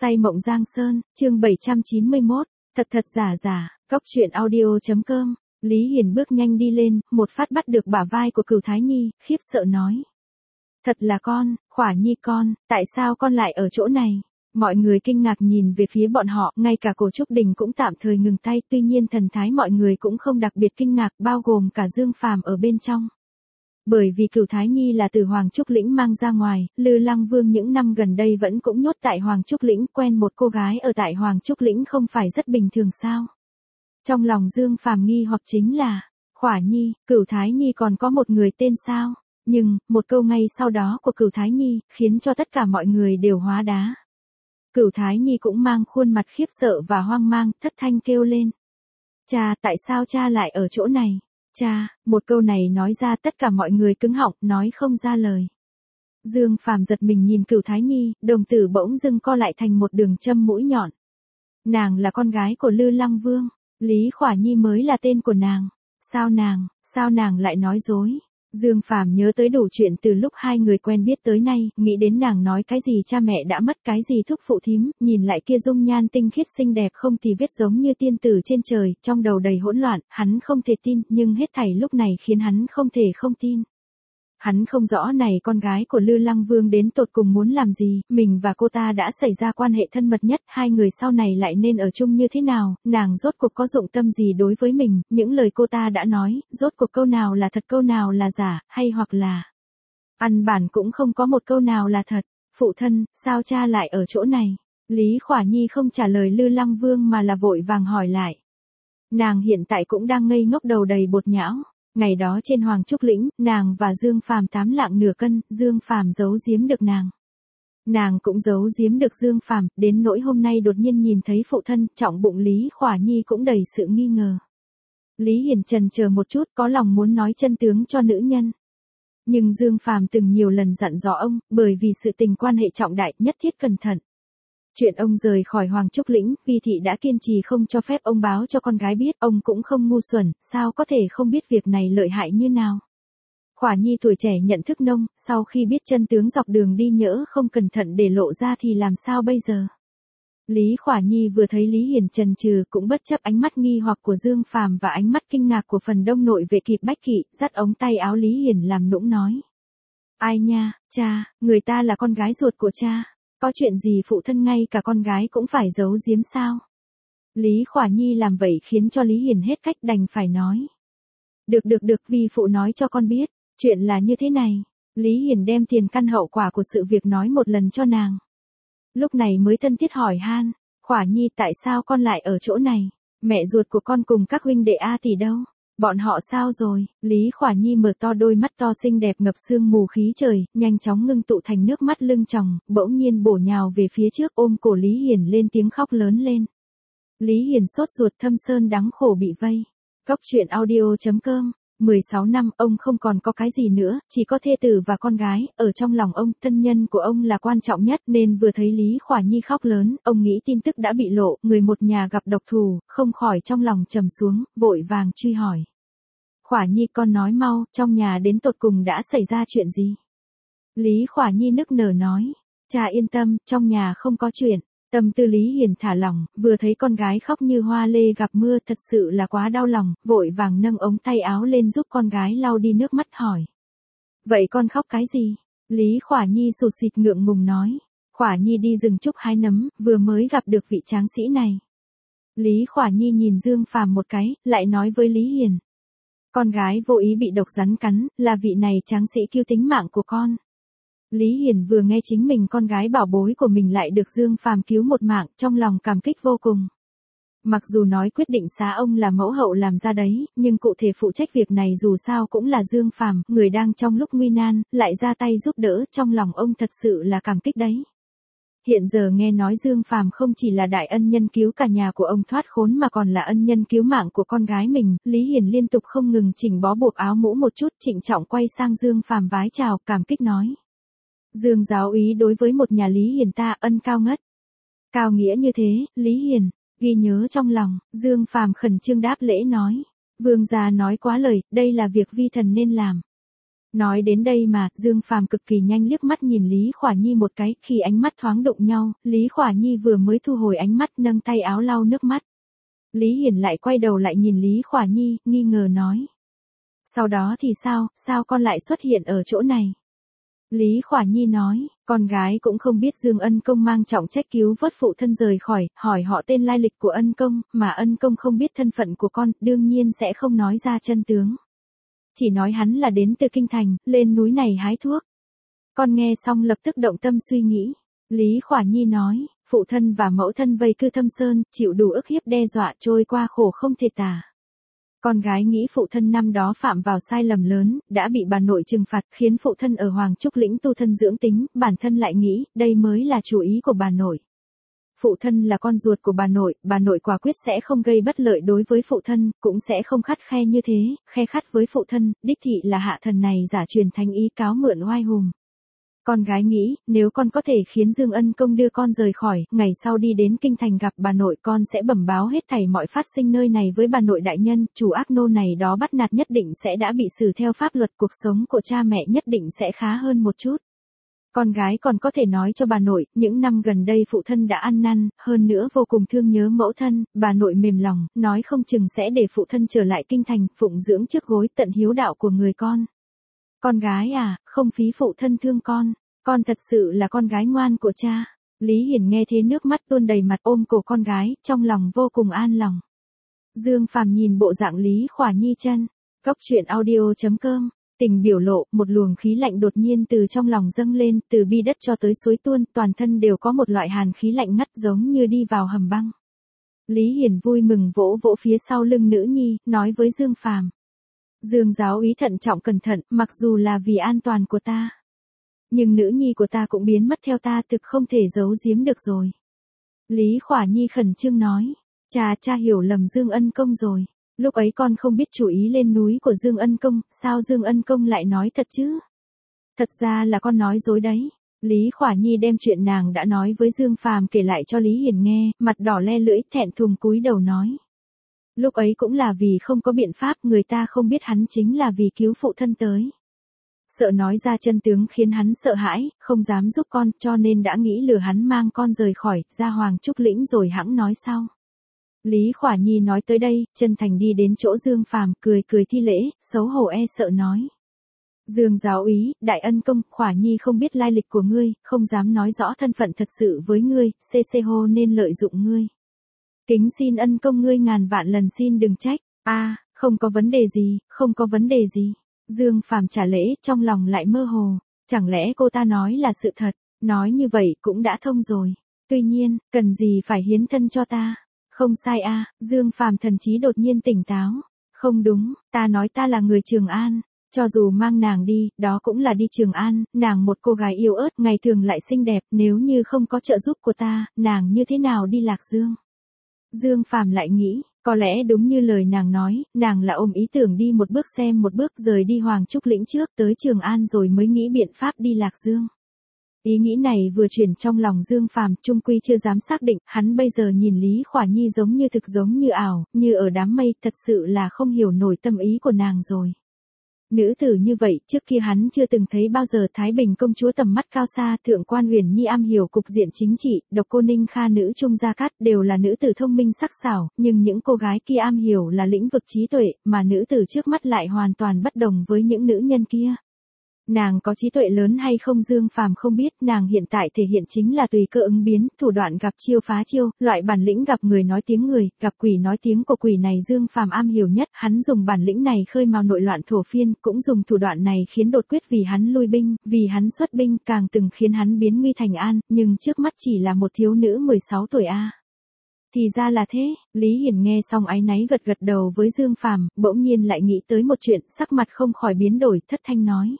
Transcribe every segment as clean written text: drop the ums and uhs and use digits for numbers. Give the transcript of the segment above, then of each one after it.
Say mộng Giang Sơn, chương 791, thật thật giả giả, Cóc truyện audio.com. Lý Hiền bước nhanh đi lên, một phát bắt được bả vai của Cửu Thái Nhi, khiếp sợ nói. Thật là con, Khỏa Nhi con, tại sao con lại ở chỗ này? Mọi người kinh ngạc nhìn về phía bọn họ, ngay cả Cổ Trúc Đình cũng tạm thời ngừng tay, tuy nhiên thần thái mọi người cũng không đặc biệt kinh ngạc, bao gồm cả Dương Phàm ở bên trong. Bởi vì Cửu Thái Nhi là từ Hoàng Trúc Lĩnh mang ra ngoài, Lư Lăng Vương những năm gần đây vẫn cũng nhốt tại Hoàng Trúc Lĩnh, quen một cô gái ở tại Hoàng Trúc Lĩnh không phải rất bình thường sao? Trong lòng Dương Phàm nghi hoặc chính là, Khỏa Nhi, Cửu Thái Nhi còn có một người tên sao? Nhưng, một câu ngay sau đó của Cửu Thái Nhi, khiến cho tất cả mọi người đều hóa đá. Cửu Thái Nhi cũng mang khuôn mặt khiếp sợ và hoang mang, thất thanh kêu lên. Cha, tại sao cha lại ở chỗ này? Cha, một câu này nói ra tất cả mọi người cứng họng, nói không ra lời. Dương Phàm giật mình nhìn Cửu Thái Nhi, đồng tử bỗng dưng co lại thành một đường châm mũi nhọn. Nàng là con gái của Lư Lăng Vương, Lý Khỏa Nhi mới là tên của nàng. Sao nàng lại nói dối? Dương Phàm nhớ tới đủ chuyện từ lúc hai người quen biết tới nay, nghĩ đến nàng nói cái gì cha mẹ đã mất, cái gì thúc phụ thím, nhìn lại kia dung nhan tinh khiết xinh đẹp không thì vết giống như tiên tử trên trời, trong đầu đầy hỗn loạn, hắn không thể tin, nhưng hết thảy lúc này khiến hắn không thể không tin. Hắn không rõ này con gái của Lư Lăng Vương đến tột cùng muốn làm gì, mình và cô ta đã xảy ra quan hệ thân mật nhất, hai người sau này lại nên ở chung như thế nào, nàng rốt cuộc có dụng tâm gì đối với mình, những lời cô ta đã nói, rốt cuộc câu nào là thật câu nào là giả, hay hoặc là căn bản cũng không có một câu nào là thật. Phụ thân, sao cha lại ở chỗ này? Lý Khỏa Nhi không trả lời Lư Lăng Vương mà là vội vàng hỏi lại. Nàng hiện tại cũng đang ngây ngốc đầu đầy bột nhão. Ngày đó trên Hoàng Trúc Lĩnh, nàng và Dương Phàm 8 lạng nửa cân, Dương Phàm giấu giếm được nàng. Nàng cũng giấu giếm được Dương Phàm, đến nỗi hôm nay đột nhiên nhìn thấy phụ thân, trọng bụng Lý Khỏa Nhi cũng đầy sự nghi ngờ. Lý Hiền chần chờ một chút, có lòng muốn nói chân tướng cho nữ nhân. Nhưng Dương Phàm từng nhiều lần dặn dò ông, bởi vì sự tình quan hệ trọng đại, nhất thiết cẩn thận. Chuyện ông rời khỏi Hoàng Trúc Lĩnh, Vi Thị đã kiên trì không cho phép ông báo cho con gái biết, ông cũng không ngu xuẩn, sao có thể không biết việc này lợi hại như nào. Khỏa Nhi tuổi trẻ nhận thức nông, sau khi biết chân tướng dọc đường đi nhỡ không cẩn thận để lộ ra thì làm sao bây giờ. Lý Khỏa Nhi vừa thấy Lý Hiền chần chừ cũng bất chấp ánh mắt nghi hoặc của Dương Phàm và ánh mắt kinh ngạc của phần đông nội vệ kịp Bách Kỵ, dắt ống tay áo Lý Hiền làm nũng nói. Ai nha, cha, người ta là con gái ruột của cha. Có chuyện gì phụ thân ngay cả con gái cũng phải giấu giếm sao? Lý Khỏa Nhi làm vậy khiến cho Lý Hiền hết cách đành phải nói. Được, vi phụ nói cho con biết, chuyện là như thế này. Lý Hiền đem tiền căn hậu quả của sự việc nói một lần cho nàng. Lúc này mới thân thiết hỏi han, Khỏa Nhi tại sao con lại ở chỗ này? Mẹ ruột của con cùng các huynh đệ A tỷ đâu? Bọn họ sao rồi? Lý Khỏa Nhi mở to đôi mắt to xinh đẹp ngập sương mù khí trời, nhanh chóng ngưng tụ thành nước mắt lưng tròng, bỗng nhiên bổ nhào về phía trước ôm cổ Lý Hiền lên tiếng khóc lớn lên. Lý Hiền sốt ruột thâm sơn đắng khổ bị vây. Cóc truyện audio.com. 16 năm, ông không còn có cái gì nữa, chỉ có thê tử và con gái, ở trong lòng ông, thân nhân của ông là quan trọng nhất, nên vừa thấy Lý Khỏa Nhi khóc lớn, ông nghĩ tin tức đã bị lộ, người một nhà gặp độc thù, không khỏi trong lòng trầm xuống, vội vàng truy hỏi. Khỏa Nhi con nói mau, trong nhà đến tột cùng đã xảy ra chuyện gì? Lý Khỏa Nhi nức nở nói, cha yên tâm, trong nhà không có chuyện. Tâm tư Lý Hiền thả lỏng, vừa thấy con gái khóc như hoa lê gặp mưa thật sự là quá đau lòng, vội vàng nâng ống tay áo lên giúp con gái lau đi nước mắt hỏi. Vậy con khóc cái gì? Lý Khỏa Nhi sụt sịt ngượng ngùng nói. Khỏa Nhi đi rừng trúc hái nấm, vừa mới gặp được vị tráng sĩ này. Lý Khỏa Nhi nhìn Dương Phàm một cái, lại nói với Lý Hiền. Con gái vô ý bị độc rắn cắn, là vị này tráng sĩ cứu tính mạng của con. Lý Hiền vừa nghe chính mình con gái bảo bối của mình lại được Dương Phàm cứu một mạng, trong lòng cảm kích vô cùng. Mặc dù nói quyết định xá ông là mẫu hậu làm ra đấy, nhưng cụ thể phụ trách việc này dù sao cũng là Dương Phàm, người đang trong lúc nguy nan, lại ra tay giúp đỡ, trong lòng ông thật sự là cảm kích đấy. Hiện giờ nghe nói Dương Phàm không chỉ là đại ân nhân cứu cả nhà của ông thoát khốn mà còn là ân nhân cứu mạng của con gái mình, Lý Hiền liên tục không ngừng chỉnh bó buộc áo mũ một chút, trịnh trọng quay sang Dương Phàm vái chào, cảm kích nói. Dương giáo úy đối với một nhà Lý Hiền ta ân cao ngất. Cao nghĩa như thế, Lý Hiền, ghi nhớ trong lòng, Dương Phàm khẩn trương đáp lễ nói. Vương gia nói quá lời, đây là việc vi thần nên làm. Nói đến đây mà, Dương Phàm cực kỳ nhanh liếc mắt nhìn Lý Khỏa Nhi một cái, khi ánh mắt thoáng đụng nhau, Lý Khỏa Nhi vừa mới thu hồi ánh mắt nâng tay áo lau nước mắt. Lý Hiển lại quay đầu lại nhìn Lý Khỏa Nhi, nghi ngờ nói. Sau đó thì sao con lại xuất hiện ở chỗ này? Lý Khỏa Nhi nói, con gái cũng không biết Dương Ân Công mang trọng trách cứu vớt phụ thân rời khỏi, hỏi họ tên lai lịch của Ân Công, mà Ân Công không biết thân phận của con, đương nhiên sẽ không nói ra chân tướng. Chỉ nói hắn là đến từ kinh thành, lên núi này hái thuốc. Con nghe xong lập tức động tâm suy nghĩ. Lý Khỏa Nhi nói, phụ thân và mẫu thân vây cư Thâm Sơn, chịu đủ ức hiếp đe dọa trôi qua khổ không thể tả. Con gái nghĩ phụ thân năm đó phạm vào sai lầm lớn, đã bị bà nội trừng phạt, khiến phụ thân ở Hoàng Trúc Lĩnh tu thân dưỡng tính, bản thân lại nghĩ, đây mới là chủ ý của bà nội. Phụ thân là con ruột của bà nội quả quyết sẽ không gây bất lợi đối với phụ thân, cũng sẽ không khắt khe như thế, khe khắt với phụ thân, đích thị là hạ thần này giả truyền thánh ý cáo mượn oai hùng. Con gái nghĩ, nếu con có thể khiến Dương Ân Công đưa con rời khỏi, ngày sau đi đến kinh thành gặp bà nội con sẽ bẩm báo hết thảy mọi phát sinh nơi này với bà nội đại nhân, chủ ác nô này đó bắt nạt nhất định sẽ đã bị xử theo pháp luật, cuộc sống của cha mẹ nhất định sẽ khá hơn một chút. Con gái còn có thể nói cho bà nội, những năm gần đây phụ thân đã ăn năn, hơn nữa vô cùng thương nhớ mẫu thân, bà nội mềm lòng, nói không chừng sẽ để phụ thân trở lại kinh thành, phụng dưỡng trước gối tận hiếu đạo của người con. Con gái à, không phí phụ thân thương con thật sự là con gái ngoan của cha. Lý Hiển nghe thế nước mắt tuôn đầy mặt ôm cổ con gái, trong lòng vô cùng an lòng. Dương Phàm nhìn bộ dạng Lý Khỏa Nhi chân, Cốc truyện audio.com, tình biểu lộ, một luồng khí lạnh đột nhiên từ trong lòng dâng lên, từ bi đất cho tới suối tuôn, toàn thân đều có một loại hàn khí lạnh ngắt giống như đi vào hầm băng. Lý Hiển vui mừng vỗ vỗ phía sau lưng nữ nhi, nói với Dương Phàm. Dương giáo úy thận trọng cẩn thận, mặc dù là vì an toàn của ta. Nhưng nữ nhi của ta cũng biến mất theo ta, thực không thể giấu giếm được rồi. Lý Khỏa Nhi khẩn trương nói, cha hiểu lầm Dương Ân Công rồi. Lúc ấy con không biết chủ ý lên núi của Dương Ân Công, sao Dương Ân Công lại nói thật chứ? Thật ra là con nói dối đấy. Lý Khỏa Nhi đem chuyện nàng đã nói với Dương Phàm kể lại cho Lý Hiển nghe, mặt đỏ le lưỡi, thẹn thùng cúi đầu nói. Lúc ấy cũng là vì không có biện pháp, người ta không biết hắn chính là vì cứu phụ thân tới. Sợ nói ra chân tướng khiến hắn sợ hãi, không dám giúp con, cho nên đã nghĩ lừa hắn mang con rời khỏi, ra Hoàng Trúc Lĩnh rồi hẵng nói sau. Lý Khỏa Nhi nói tới đây, chân thành đi đến chỗ Dương Phàm, cười thi lễ, xấu hổ sợ nói. Dương giáo úy, đại ân công, Khỏa Nhi không biết lai lịch của ngươi, không dám nói rõ thân phận thật sự với ngươi, hô nên lợi dụng ngươi. Kính xin ân công ngươi ngàn vạn lần xin đừng trách. Không có vấn đề gì, không có vấn đề gì. Dương Phàm trả lễ, trong lòng lại mơ hồ, chẳng lẽ cô ta nói là sự thật, nói như vậy cũng đã thông rồi. Tuy nhiên, cần gì phải hiến thân cho ta? Không sai Dương Phàm thần trí đột nhiên tỉnh táo. Không đúng, ta nói ta là người Trường An, cho dù mang nàng đi, đó cũng là đi Trường An, nàng một cô gái yếu ớt, ngày thường lại xinh đẹp, nếu như không có trợ giúp của ta, nàng như thế nào đi Lạc Dương? Dương Phàm lại nghĩ, có lẽ đúng như lời nàng nói, nàng là ôm ý tưởng đi một bước xem một bước, rời đi Hoàng Trúc Lĩnh trước tới Trường An rồi mới nghĩ biện pháp đi Lạc Dương. Ý nghĩ này vừa chuyển trong lòng Dương Phàm, trung quy chưa dám xác định, hắn bây giờ nhìn Lý Khỏa Nhi giống như thực giống như ảo, như ở đám mây, thật sự là không hiểu nổi tâm ý của nàng rồi. Nữ tử như vậy, trước kia hắn chưa từng thấy bao giờ. Thái Bình công chúa tầm mắt cao xa, Thượng quan Uyển Nhi am hiểu cục diện chính trị, Độc Cô Ninh Kha nữ trung gia cát đều là nữ tử thông minh sắc sảo, nhưng những cô gái kia am hiểu là lĩnh vực trí tuệ, mà nữ tử trước mắt lại hoàn toàn bất đồng với những nữ nhân kia. Nàng có trí tuệ lớn hay không Dương Phàm không biết, nàng hiện tại thể hiện chính là tùy cơ ứng biến, thủ đoạn gặp chiêu phá chiêu, loại bản lĩnh gặp người nói tiếng người, gặp quỷ nói tiếng của quỷ này Dương Phàm am hiểu nhất, hắn dùng bản lĩnh này khơi mào nội loạn thổ phiên, cũng dùng thủ đoạn này khiến đột quyết vì hắn lui binh, vì hắn xuất binh, càng từng khiến hắn biến nguy thành an, nhưng trước mắt chỉ là một thiếu nữ 16 tuổi Thì ra là thế, Lý Hiển nghe xong áy náy gật đầu với Dương Phàm, bỗng nhiên lại nghĩ tới một chuyện, sắc mặt không khỏi biến đổi, thất thanh nói.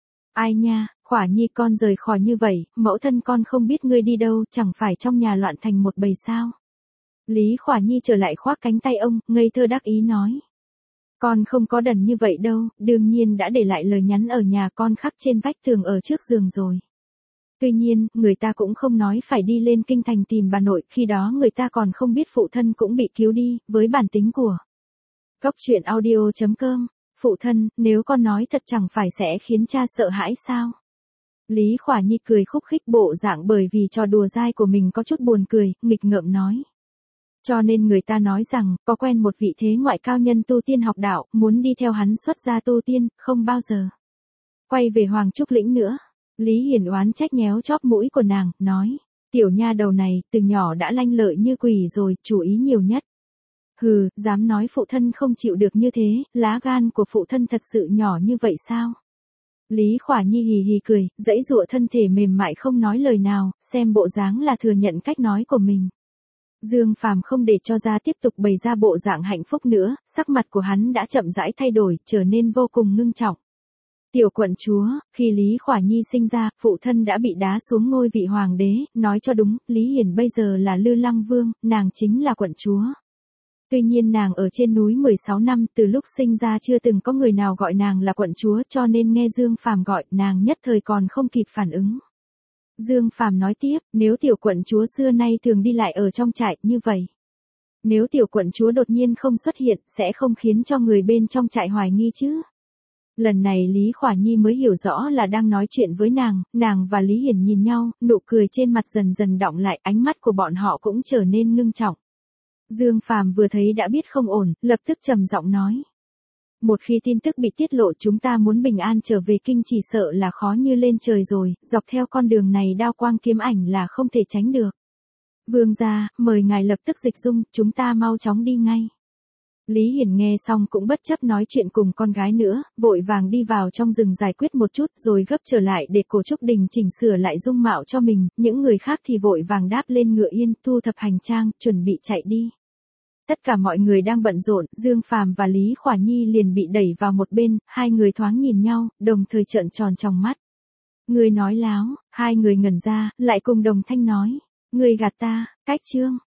Ai nha, Khỏa Nhi con rời khỏi như vậy, mẫu thân con không biết ngươi đi đâu, chẳng phải trong nhà loạn thành một bầy sao. Lý Khỏa Nhi trở lại khoác cánh tay ông, ngây thơ đắc ý nói. Con không có đần như vậy đâu, đương nhiên đã để lại lời nhắn ở nhà con khắc trên vách tường ở trước giường rồi. Tuy nhiên, người ta cũng không nói phải đi lên kinh thành tìm bà nội, khi đó người ta còn không biết phụ thân cũng bị cứu đi, với bản tính của Cốc truyện audio.com. Phụ thân, nếu con nói thật chẳng phải sẽ khiến cha sợ hãi sao? Lý Khỏa Nhi cười khúc khích bộ dạng bởi vì trò đùa dai của mình có chút buồn cười, nghịch ngợm nói. Cho nên người ta nói rằng, có quen một vị thế ngoại cao nhân tu tiên học đạo, muốn đi theo hắn xuất gia tu tiên, không bao giờ quay về Hoàng Trúc Lĩnh nữa. Lý Hiển oán trách nhéo chóp mũi của nàng, nói. Tiểu nha đầu này, từ nhỏ đã lanh lợi như quỷ rồi, chú ý nhiều nhất. Hừ, dám nói phụ thân không chịu được như thế, lá gan của phụ thân thật sự nhỏ như vậy sao? Lý Khỏa Nhi hì hì cười, giãy giụa thân thể mềm mại không nói lời nào, xem bộ dáng là thừa nhận cách nói của mình. Dương Phàm không để cho ra tiếp tục bày ra bộ dạng hạnh phúc nữa, sắc mặt của hắn đã chậm rãi thay đổi, trở nên vô cùng ngưng trọng. Tiểu quận chúa, khi Lý Khỏa Nhi sinh ra, phụ thân đã bị đá xuống ngôi vị hoàng đế, nói cho đúng, Lý Hiển bây giờ là Lư Lăng Vương, nàng chính là quận chúa. Tuy nhiên nàng ở trên núi 16 năm, từ lúc sinh ra chưa từng có người nào gọi nàng là quận chúa, cho nên nghe Dương Phàm gọi, nàng nhất thời còn không kịp phản ứng. Dương Phàm nói tiếp, nếu tiểu quận chúa xưa nay thường đi lại ở trong trại như vậy. Nếu tiểu quận chúa đột nhiên không xuất hiện, sẽ không khiến cho người bên trong trại hoài nghi chứ. Lần này Lý Khỏa Nhi mới hiểu rõ là đang nói chuyện với nàng và Lý Hiển nhìn nhau, nụ cười trên mặt dần dần đọng lại, ánh mắt của bọn họ cũng trở nên ngưng trọng. Dương Phàm vừa thấy đã biết không ổn, lập tức trầm giọng nói. Một khi tin tức bị tiết lộ chúng ta muốn bình an trở về kinh chỉ sợ là khó như lên trời rồi, dọc theo con đường này đao quang kiếm ảnh là không thể tránh được. Vương gia, mời ngài lập tức dịch dung, chúng ta mau chóng đi ngay. Lý Hiển nghe xong cũng bất chấp nói chuyện cùng con gái nữa, vội vàng đi vào trong rừng giải quyết một chút rồi gấp trở lại để Cổ Trúc Đình chỉnh sửa lại dung mạo cho mình, những người khác thì vội vàng đáp lên ngựa yên, thu thập hành trang, chuẩn bị chạy đi. Tất cả mọi người đang bận rộn, Dương Phàm và Lý Khỏa Nhi liền bị đẩy vào một bên, hai người thoáng nhìn nhau, đồng thời trợn tròn trong mắt. Người nói láo, hai người ngẩn ra, lại cùng đồng thanh nói. Người gạt ta, cách chương.